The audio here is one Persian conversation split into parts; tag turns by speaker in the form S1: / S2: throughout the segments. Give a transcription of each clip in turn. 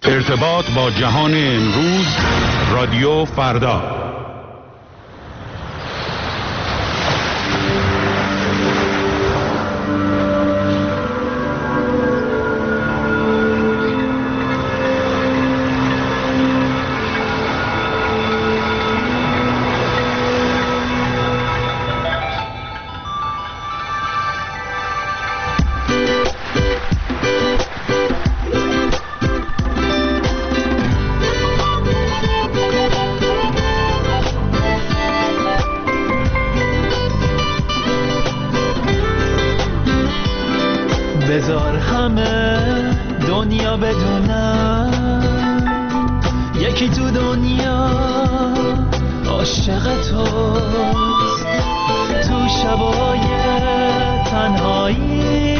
S1: ارتباط با جهان امروز، رادیو فردا.
S2: بذار همه دنیا بدونن یکی تو دنیا عاشق توست، تو شبای تنهایی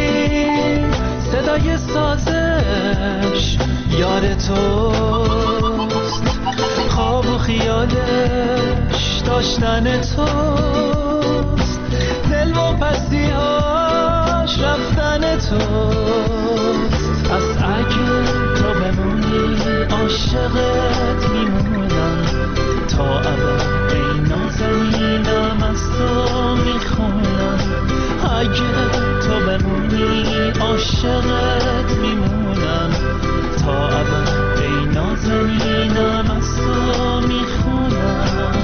S2: صدای سازش یاد توست، خواب و خیالش داشتن توست، دل و پسیهاش رفتن توست. پس اگه تو بمونی عاشقت میمونم تا ابد، ای نازنینم از تو میخونم. اگه تو بمونی عاشقت میمونم تا ابد، ای نازنینم از تو میخونم.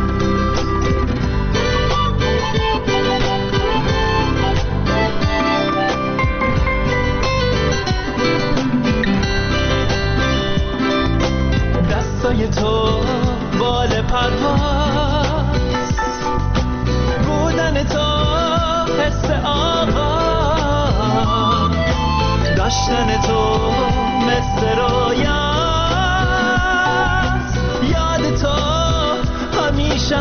S2: تو بال پرواز بودن تو، حس آغاز داشتن تو مثل رویاست، یاد تو همیشه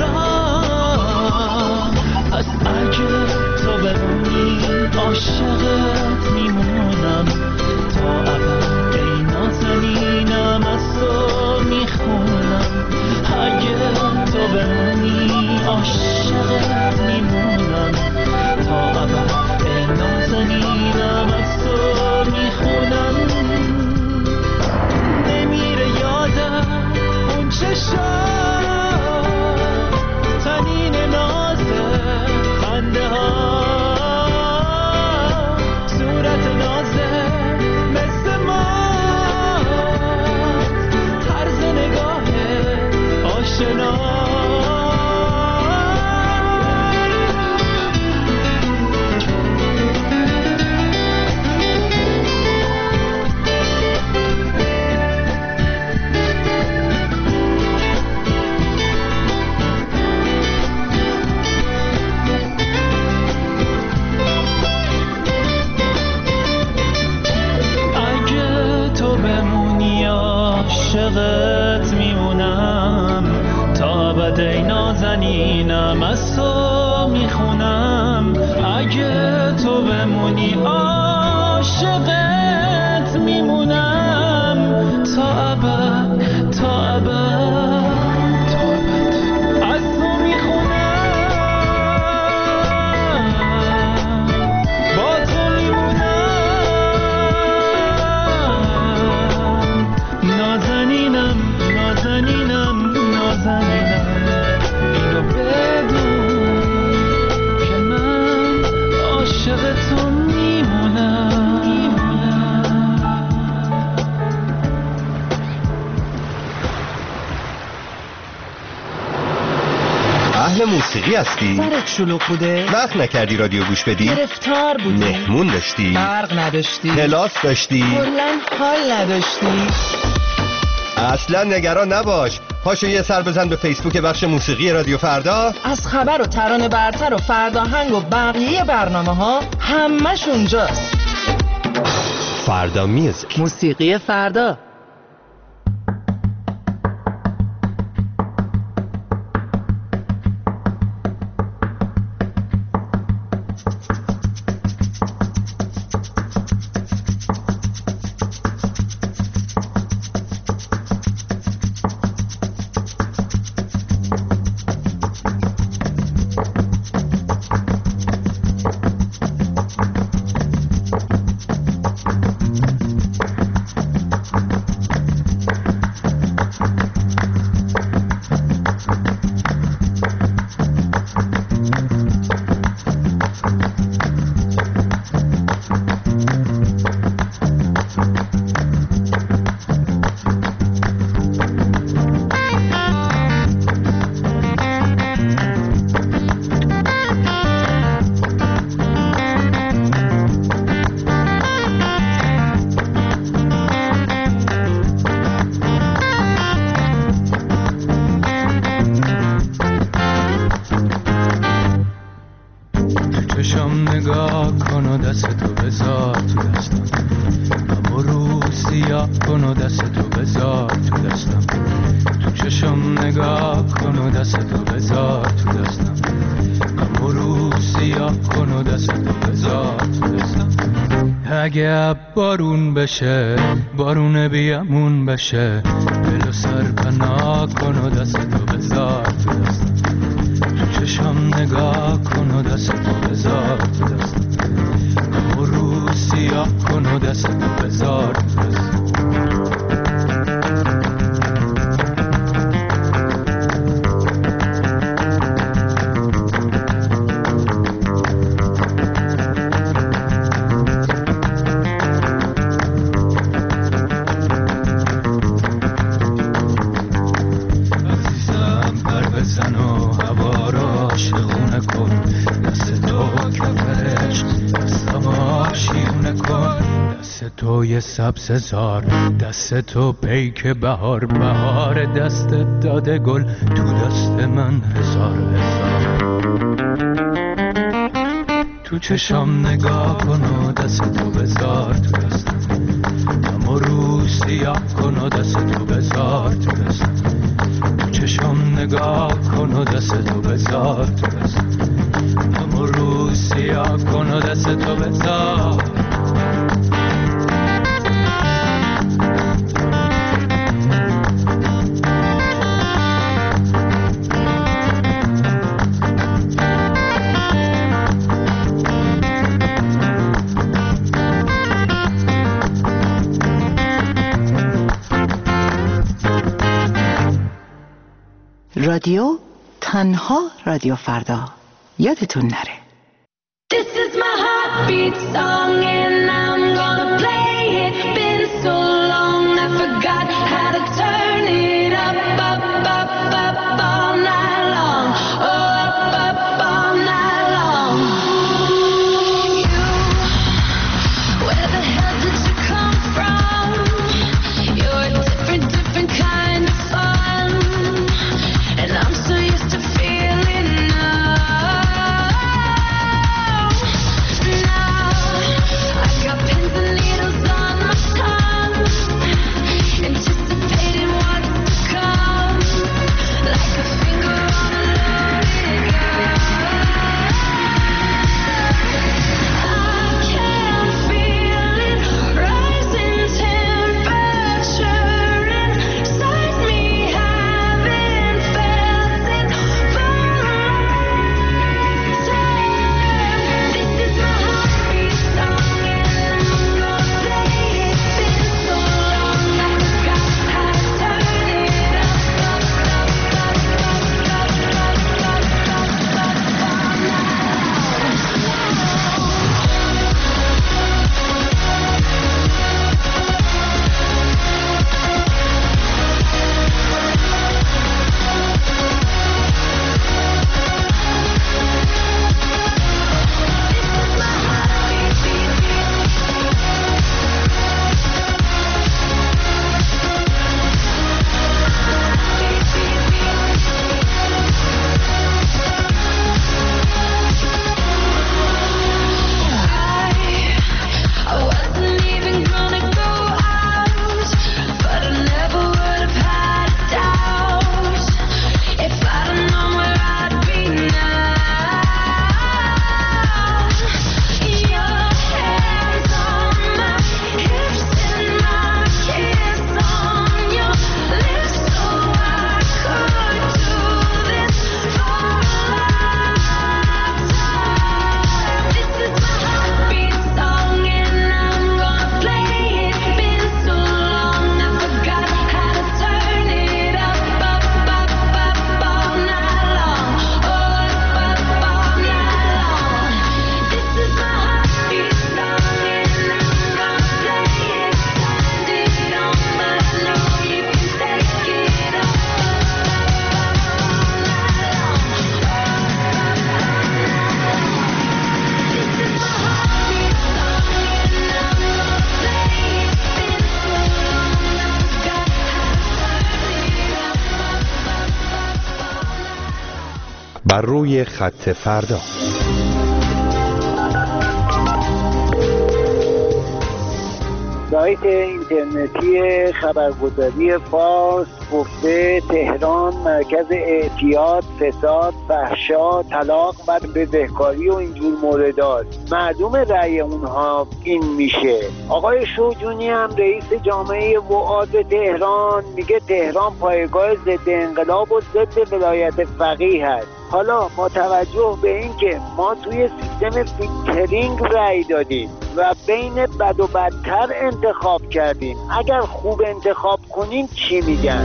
S2: همراه. پس اگه تو بمونی عاشقت میمونم تا ابد، ای نازنینم از تو میخونم. اگه تو بمونی عاشقت میمونم تا ابد، ای نازنینم از تو میخونم. نمیره یادم اون چشم تنین نازه، خنده ها، صورت نازه مثل ما، طرز نگاه آشنا. عاشقت میمونم تا ابد، ای نازنینم از تو میخونم. اگه تو بمونی عاشقت میمونم تا ابد، تا ابد، تا ابد از تو میخونم. با تو نازنینم، نازنینم، نازنینم، اینو بدون که من عاشق تو میمونم.
S3: اهل موسیقی هستی؟
S4: سرت شلوغ بوده؟
S3: وقت نکردی رادیو گوش بدی؟
S4: گرفتار بودی؟
S3: مهمون داشتی؟
S4: برق نداشتی؟
S3: کلاس داشتی؟
S4: کلاً حال نداشتی؟
S3: اصلا نگران نباش، پاشو یه سر بزن به فیسبوک بخش موسیقی رادیو فردا.
S4: از خبر و ترانه برتر و فرداهنگ و بقیه برنامه ها همش اونجاست.
S3: فردا میوزیک،
S4: موسیقی فردا.
S2: کن و دستتو بذار تو دستم، تو چشم نگاه کن و دستتو بذار تو دستم، اما رو سیاه کن و دستتو بذار تو دستم. اگه بارون بشه بارون بیامون بشه، دل و سر پناه کن و دستتو بذار تو دستم، تو چشم نگاه کن و دستتو بذار تو دستم، اما رو سیاه کن و دستتو بذار تو دستم. توی سبز زار دست تو پیک بهار، بهار دست داده گل تو دست من هزار هزار. تو چشم نگاه کن و دست تو بذار تو دستم، اما رو سیاه کن و دست تو بذار تو دستم، تو چشم نگاه کن و دست تو بذار تو دستم، اما رو سیاه کن و دست تو بذار.
S5: رادیو تنها رادیو فردا، یادتون نره.
S6: This is my heartbeat song and I'm gonna play it. Been so long I forgot how to turn it up, up, up, up all night long. Oh, up, up all night long. You, where the hell did you come from? You're a different, different kind of fun, and I'm so used to feeling numb. Now I got pins and needles on my tongue, anticipating what's to come, like a finger on a loaded gun. I can feel it rising temperature inside me, haven't felt it for a long time. This is my heartbeat song and I'm gonna play it. Been so long I forgot how to turn it up, up, up, up, up, up, up, up, up, all I wasn't even gonna go out, but I never would have had a doubt if I'd have known where I'd be now. Your hands on my hips and my kiss on your lips, so I could do this for a lifetime. This is my heartbeat song and I'm gonna play it. Been so long I forgot how to turn it up, up, up, up all night long. Oh, up, up all night long. This is my heartbeat song and I'm gonna play it. Turned it on, but I know you can take it up, up, up, up all night long. This is my heartbeat song and I'm gonna play it. Been so long I forgot how to turn it up, up, up, up all night long.
S3: بر روی خط فردا.
S7: سایت اینترنتی خبرگزاری فارس گفته تهران مرکز اعتیاد، فساد، فحشا، طلاق و بدهکاری و اینجور موردات. معلوم رأی اونها این میشه. آقای شوجونی هم رئیس جامعه وعاظ تهران میگه تهران پایگاه ضد انقلاب و ضد ولایت فقیه هست. حالا با توجه به این که ما توی سیستم فیلترینگ رأی دادیم و بین بد و بدتر انتخاب کردیم، اگر خوب انتخاب کنیم چی میگن؟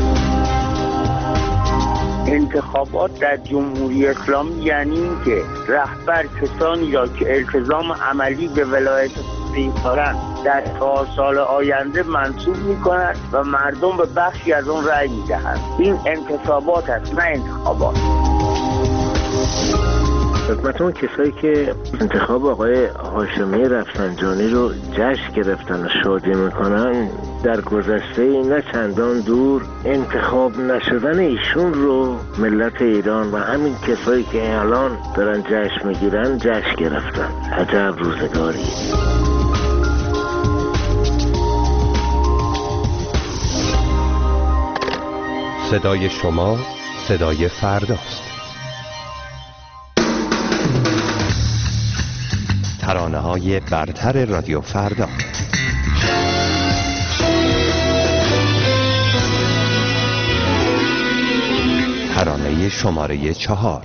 S8: انتخابات در جمهوری اسلامی یعنی این که رهبر کسانی را که التزام عملی به ولایت فقیه دارند در 4 سال آینده منصوب می‌کند و مردم به بخشی از اون رأی می‌دهند. این انتصابات است، نه انتخابات.
S9: خدمتون کسایی که انتخاب آقای هاشمی رفسنجانی رو جشن گرفتن و شادی میکنن، در گذشته نه چندان دور انتخاب نشدن ایشون رو ملت ایران و همین کسایی که الان دارن جشن میگیرن جشن گرفتن. عجب روزگاری.
S3: صدای شما صدای فرداست. ترانه‌های برتر رادیو فردا. ترانه شماره 4.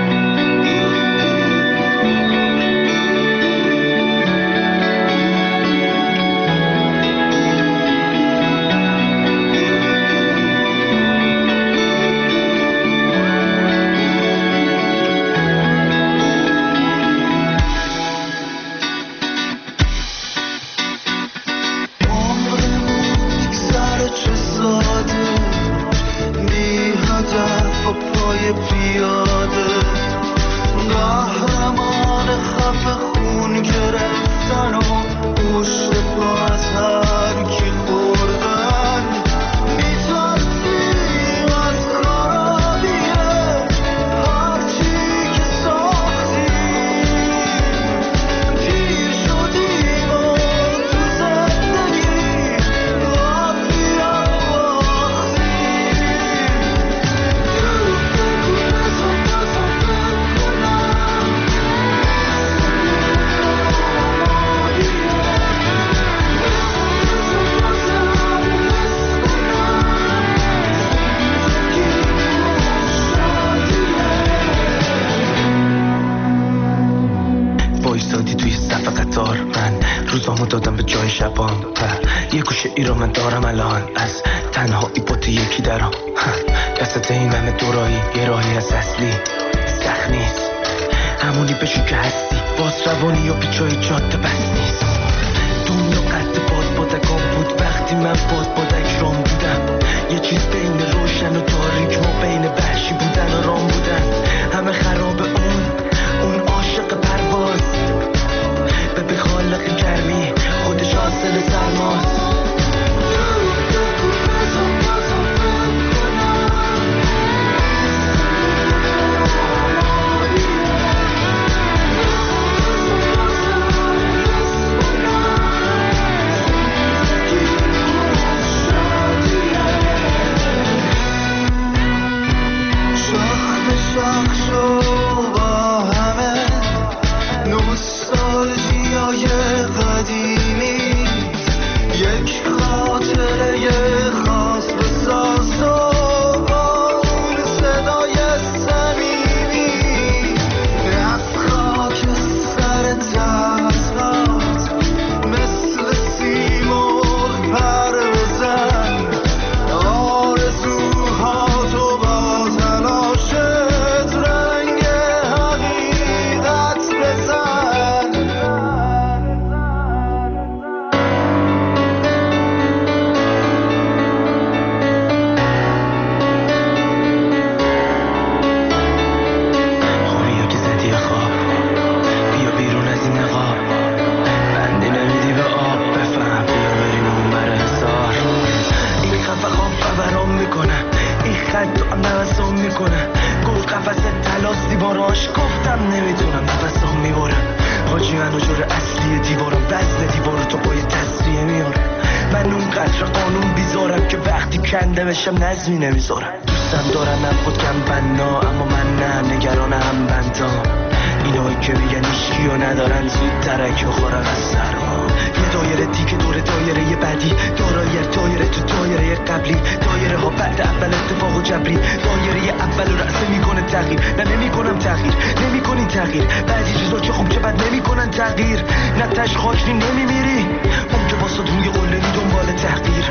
S2: دادم به جای شبان و یه گوشه ای رو من دارم الان از تنهایی با تو یکی درام دستت این همه دورایی یه راهی از اصلی سخت نیست همونی بشو که هستی باز روانی و پیچای جاده بس نیست دنیا قد بادکام بود وقتی من بادک رام بودم یه چیز بین روشن و تاریک ما بین وحشی بودن و رام بودن همه خراب اون عاشق پرواز به خالق گرمی خودش حاصل سرماست
S10: من اونقدر قانون بیزارم که وقتی کنده بشم نظمی نمیذارم. دوستم دارم خودم بنا، اما من نه، نگران هم بندام. اینایی که میگن هیچکی رو ندارن زود ترک بخورن از سرما. یه دایره دیگه دور دایره بعدی، دایره تو دایره قبلی، دایره ها بعد اول اتفاق و جبری، دایره اول رو رأسه میکنه تغییر. نه نمیکنم تغییر، نمیکنین تغییر، بعضی چیزا چه خوب چه بد نمیکنن تغییر. نه تش خاکی نمیمیری، اون که واسه روی قله می دنبال تحقیر.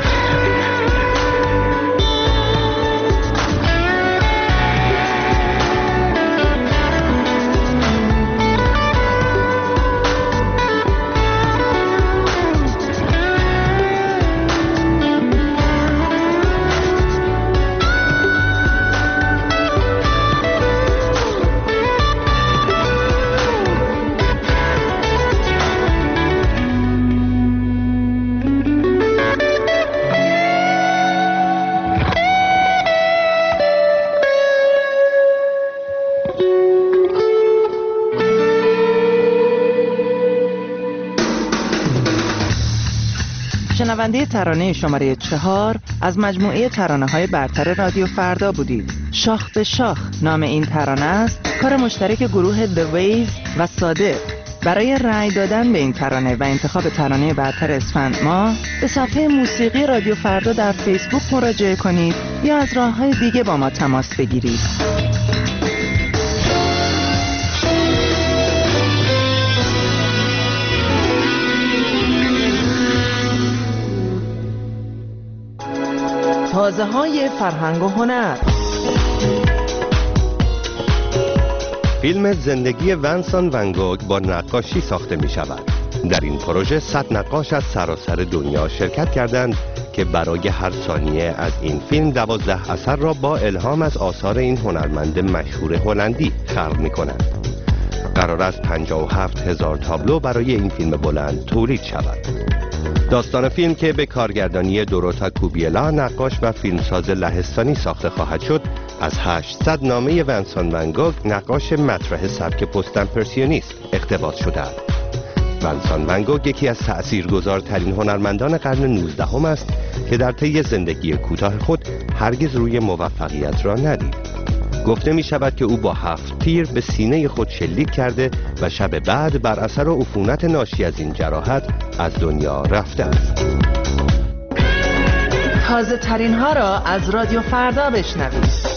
S4: شنونده ترانه شماره 4 از مجموعه ترانه‌های برتر رادیو فردا بودید. شاخ به شاخ نام این ترانه است، کار مشترک گروه The Waves و صادق. برای رأی دادن به این ترانه و انتخاب ترانه برتر اسفند ماه به صفحه موسیقی رادیو فردا در فیسبوک مراجعه کنید یا از راه‌های دیگه با ما تماس بگیرید. تازه‌های فرهنگ و هنر.
S3: فیلم زندگی ونسان ون گوگ با نقاشی ساخته می شود. در این پروژه 100 نقاش از سراسر دنیا شرکت کردند که برای هر ثانیه از این فیلم 12 اثر را با الهام از آثار این هنرمند مشهور هلندی خلق می کنند. قرار است 57,000 تابلو برای این فیلم بلند تولید شود. داستان فیلم که به کارگردانی دوروتا کوبیلا، نقاش و فیلمساز لهستانی ساخته خواهد شد، از 800 نامه ونسان ون گوگ، نقاش مطرح سبک پست امپرسیونیست اقتباس شده است. ونسان ون گوگ یکی از تأثیرگذارترین هنرمندان قرن 19 است که در طی زندگی کوتاه خود هرگز روی موفقیت را ندید. گفته می شود که او با 7 تیر به سینه خود شلیک کرده و شب بعد بر اثر عفونت ناشی از این جراحت از دنیا رفته است.
S4: تازه ترین ها را از رادیو فردا بشنوید.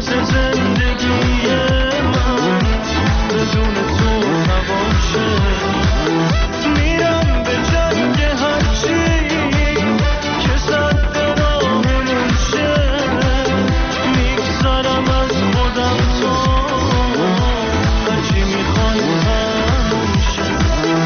S2: راز زندگی من بدون تو نباشه. میرم به جنگ هرچی که صد راهمون شه، میگذرم از خودم تو هرچی میخوای همون شه.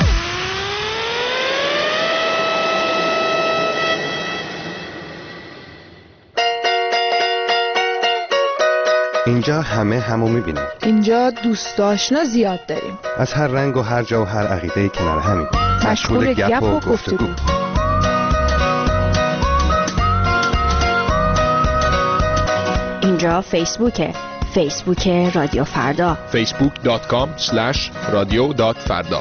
S3: اینجا همه همو میبینن.
S11: اینجا دوست آشنا زیاد داریم،
S3: از هر رنگ و هر جا و هر عقیده کنار همین.
S11: مشغول گپ و گفتگو.
S12: اینجا فیسبوک رادیو فردا،
S13: facebook.com/radio.farda.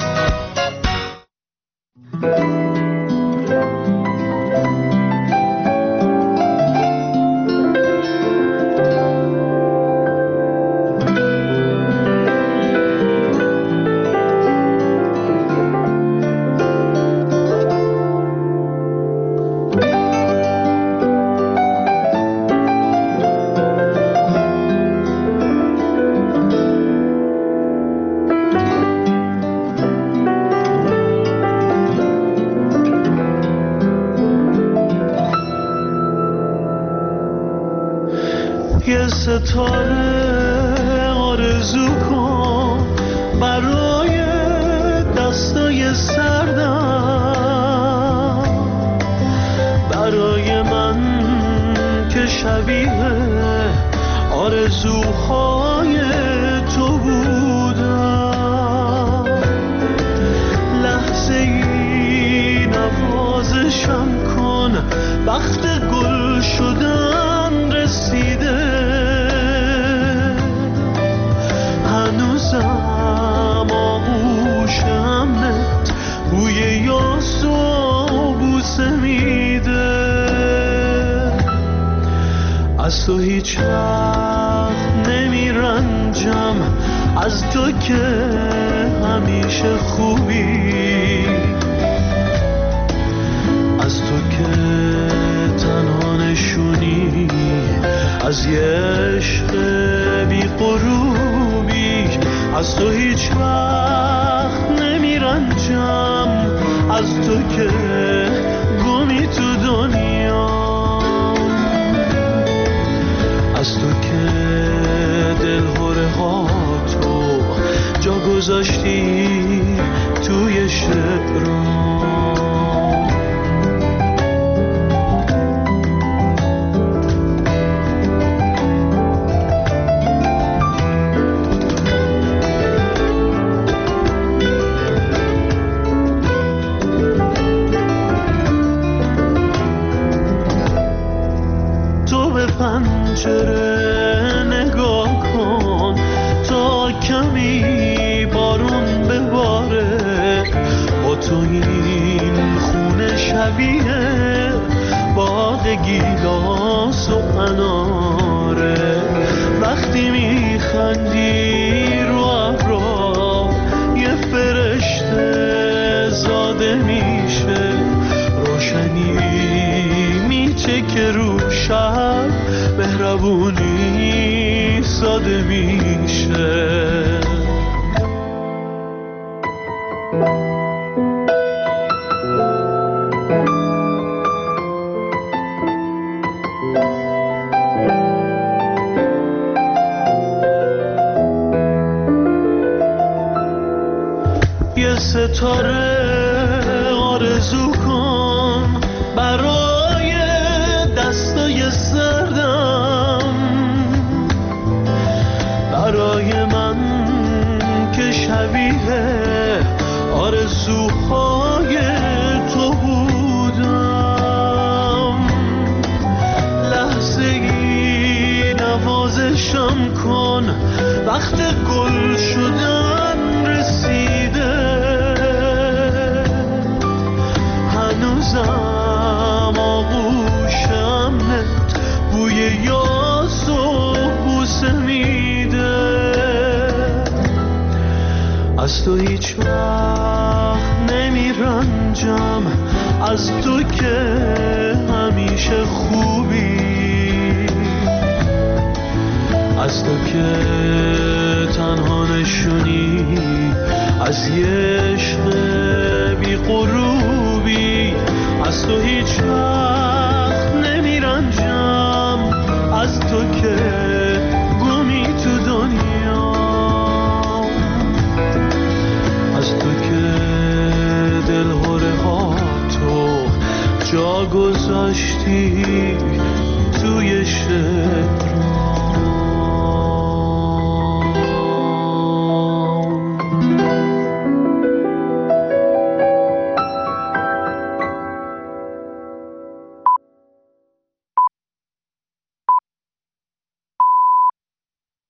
S2: یه ستاره آرزو کن برای دستای سردم، برای من که شبیه آرزوهای تو بودم. لحظه ای نوازشم کن، وقت گل شدن رسیده. هنوزم آغوشمت بوی یاس و بوسه میده. از تو هیچ وقت نمیرنجم، از تو که همیشه خوبی، از تو که تنها نشونی از یه عشق بی غروبی. از تو هیچ وقت نمیرنجم، از تو که گمی تو دنیا، از تو که دلهوره ها تو جا گذاشتی توی شعرام. پنجره نگاه کن تا کمی بارون بباره. با تو این خونه شبیه باغ گیلاس و اناره. وقتی میخندی رو ابرا یه فرشته زاده میشه. روشنی میچکه رو شب، مهربونی ساده میشه. یه ستاره آرزو کن برای دستای سردم، برای من که شبیه آرزوهای تو بودم. لحظه ای نوازشم کن، وقت گل شدن رسیده. هنوزم آغوشمت بوی یاس و بوسه میده. از تو هیچ وقت نمیرنجم، از تو که همیشه خوبی، از تو که تنها نشونی از یه عشق بی غروبی، از تو هیچ وقت نمیرنجم، از تو که